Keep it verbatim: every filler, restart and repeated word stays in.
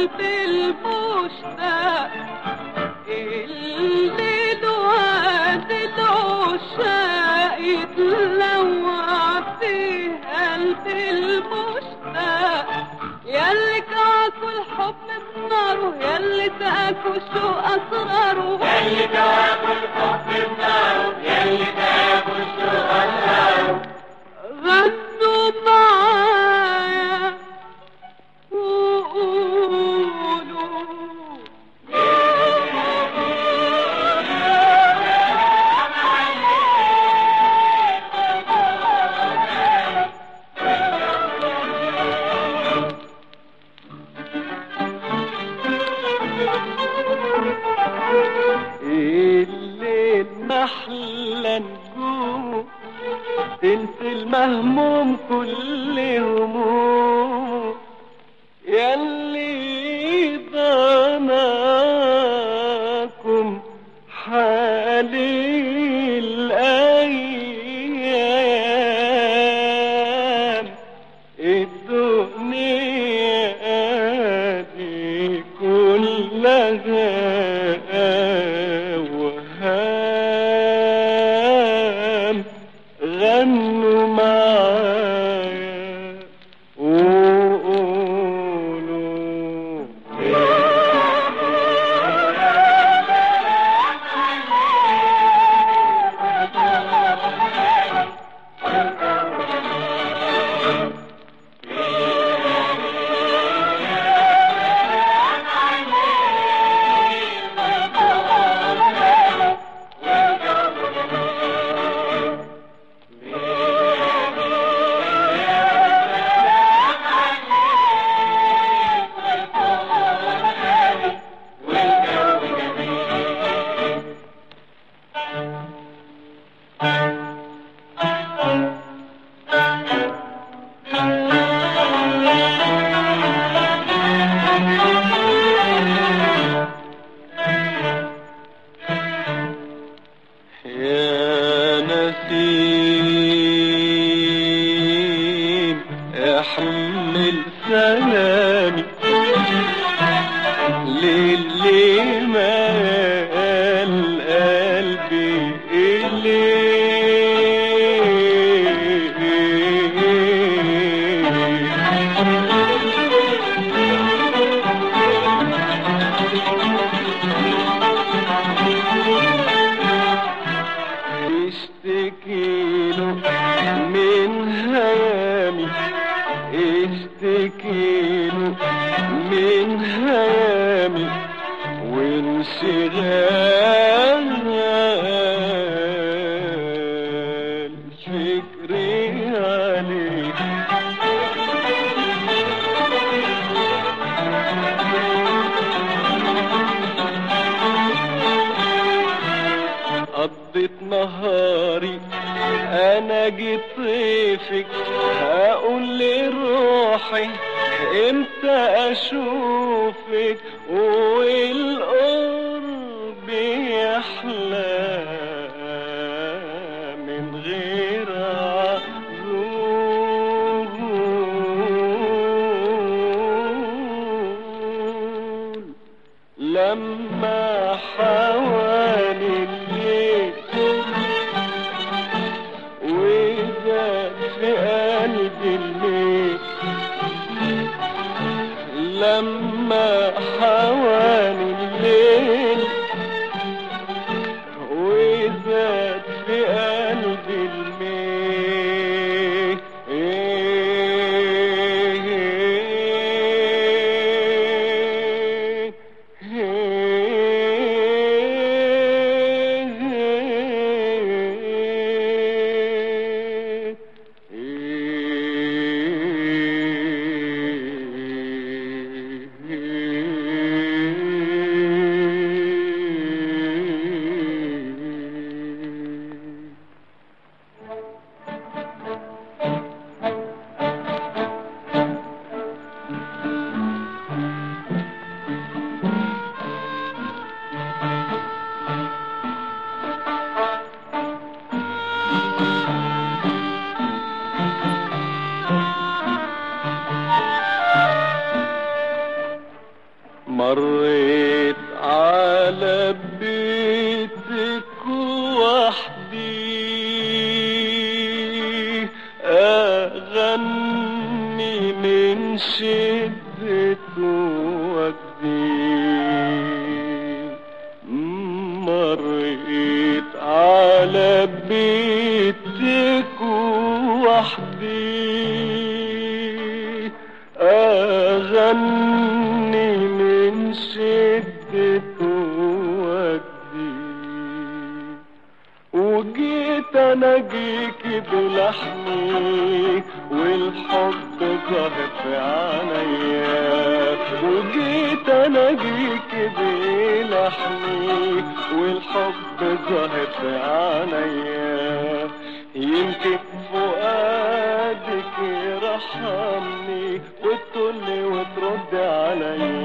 قلب المشتاق الليل وعد العشاق يتلوع في قلب المشتاق ياللي كعكوا الحب بناره ياللي تاكوا الشوق اسراره ياللي كعكوا الحب بناره ياللي تاكوا الشوق اسراره غنوا معايا وقولوا الليل محلى نجوم تنسي المهموم كل هموم ياللي ضناكم حالي الأيام الدنيا دي كلها وهام غنوا معايا وقولوا يا نسيم احمل سلامي للي مال قلبي اشتكيله من هيامي اشتكيله من هيامي وانشغال فكري عليه قضيت نهاري انا جيت طيفك هقول لروحي امتى اشوفك والقرب يحلى من غير عذول لما حوالي الليل وزاد في قلبي الليل لما حوالي الليل بيتك وحدي أغني من شدة وجدي مريت على بيتك وحدي أغني من شدة وجدي وجيت اناجيك بلحمي والحب ظهر في عينيا وجيت اناجيك بلحمي والحب ظهر في عينيا يمكن فؤادك يرحمني وتقولي وترد عليا